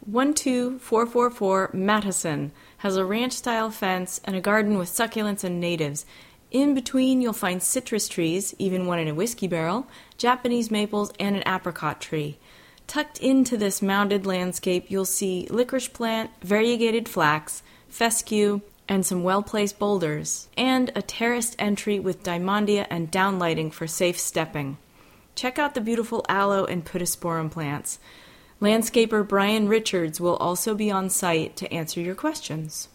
12444 Madison has a ranch-style fence and a garden with succulents and natives. In between, you'll find citrus trees, even one in a whiskey barrel, Japanese maples, and an apricot tree. Tucked into this mounded landscape, you'll see licorice plant, variegated flax, fescue, and some well-placed boulders, and a terraced entry with diamondia and downlighting for safe stepping. Check out the beautiful aloe and Pittosporum plants. Landscaper Brian Richards will also be on site to answer your questions.